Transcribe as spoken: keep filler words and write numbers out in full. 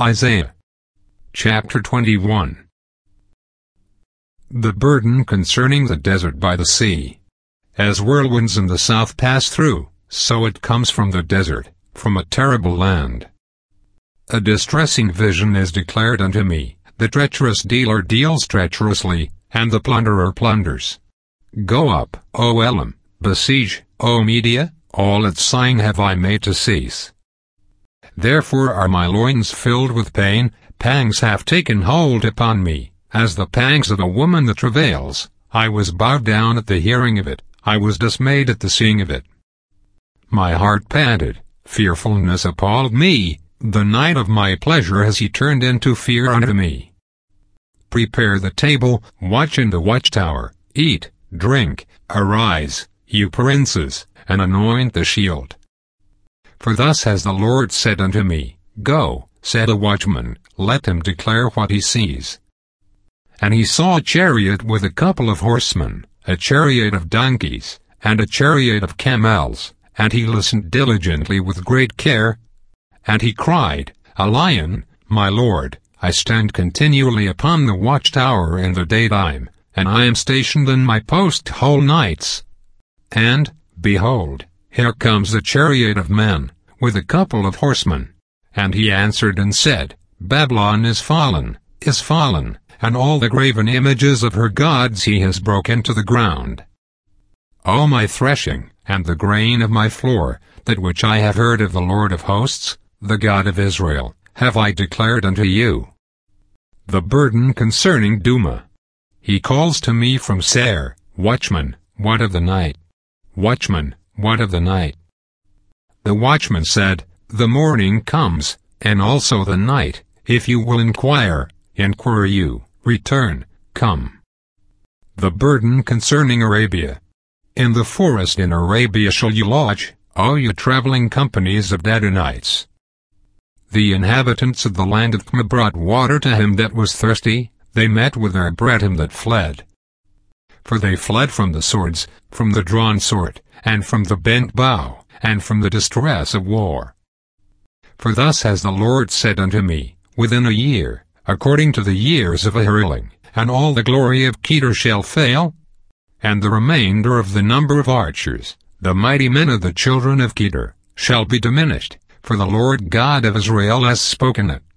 Isaiah chapter twenty-one. The burden concerning the desert by the sea. As whirlwinds in the south pass through, so it comes from the desert, from a terrible land. A distressing vision is declared unto me. The treacherous dealer deals treacherously, and the plunderer plunders. Go up, O Elam, besiege, O Media, all its sighing have I made to cease. Therefore are my loins filled with pain, pangs have taken hold upon me, as the pangs of a woman that travails. I was bowed down at the hearing of it, I was dismayed at the seeing of it. My heart panted, fearfulness appalled me, the night of my pleasure has he turned into fear unto me. Prepare the table, watch in the watchtower, eat, drink, arise, you princes, and anoint the shield. For thus has the Lord said unto me, Go, said a watchman, let him declare what he sees. And he saw a chariot with a couple of horsemen, a chariot of donkeys, and a chariot of camels, and he listened diligently with great care. And he cried, A lion, my Lord, I stand continually upon the watchtower in the daytime, and I am stationed in my post whole nights. And, behold, here comes the chariot of men, with a couple of horsemen. And he answered and said, Babylon is fallen, is fallen, and all the graven images of her gods he has broken to the ground. O my threshing, and the grain of my floor, that which I have heard of the Lord of hosts, the God of Israel, have I declared unto you. The burden concerning Duma. He calls to me from Seir, Watchman, what of the night? Watchman, what of the night? The watchman said, The morning comes, and also the night. If you will inquire, inquire you, return, come. The burden concerning Arabia. In the forest in Arabia shall you lodge, all you traveling companies of Dadanites. The inhabitants of the land of Chma brought water to him that was thirsty, they met with their bread him that fled. For they fled from the swords, from the drawn sword, and from the bent bow, and from the distress of war. For thus has the Lord said unto me, Within a year, according to the years of a hurling, and all the glory of Kedar shall fail, and the remainder of the number of archers, the mighty men of the children of Kedar, shall be diminished, for the Lord God of Israel has spoken it.